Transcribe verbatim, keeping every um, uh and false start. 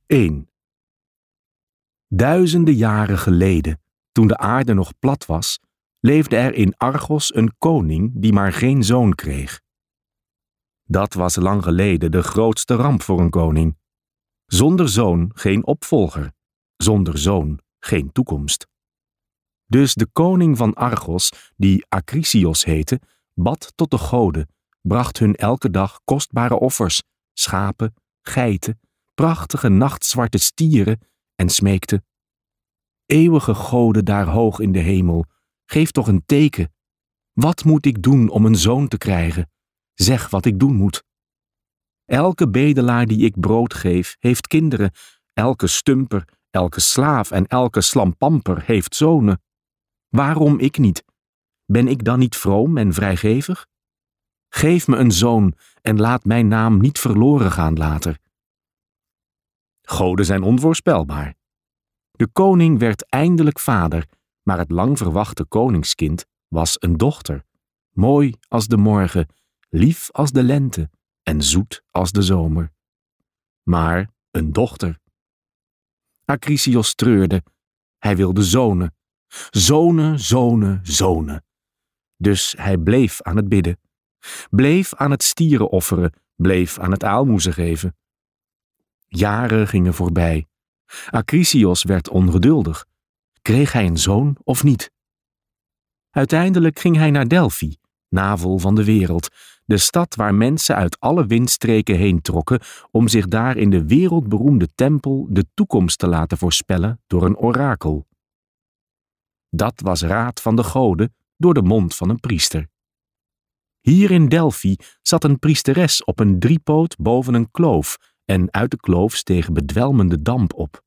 één. Duizenden jaren geleden, toen de aarde nog plat was, leefde er in Argos een koning die maar geen zoon kreeg. Dat was lang geleden de grootste ramp voor een koning. Zonder zoon geen opvolger, zonder zoon geen toekomst. Dus de koning van Argos, die Acrisios heette, bad tot de goden, bracht hun elke dag kostbare offers, schapen, geiten, prachtige nachtzwarte stieren en smeekte: eeuwige goden daar hoog in de hemel, geef toch een teken. Wat moet ik doen om een zoon te krijgen? Zeg wat ik doen moet. Elke bedelaar die ik brood geef, heeft kinderen. Elke stumper, elke slaaf en elke slampamper heeft zonen. Waarom ik niet? Ben ik dan niet vroom en vrijgevig? Geef me een zoon en laat mijn naam niet verloren gaan later. Goden zijn onvoorspelbaar. De koning werd eindelijk vader, maar het lang verwachte koningskind was een dochter, mooi als de morgen, lief als de lente en zoet als de zomer. Maar een dochter. Acrisios treurde. Hij wilde zonen. Zonen, zonen, zonen. Dus hij bleef aan het bidden. Bleef aan het stieren offeren, bleef aan het aalmoezen geven. Jaren gingen voorbij. Acrisios werd ongeduldig. Kreeg hij een zoon of niet? Uiteindelijk ging hij naar Delphi, navel van de wereld, de stad waar mensen uit alle windstreken heen trokken om zich daar in de wereldberoemde tempel de toekomst te laten voorspellen door een orakel. Dat was raad van de goden door de mond van een priester. Hier in Delphi zat een priesteres op een driepoot boven een kloof en uit de kloof steeg bedwelmende damp op.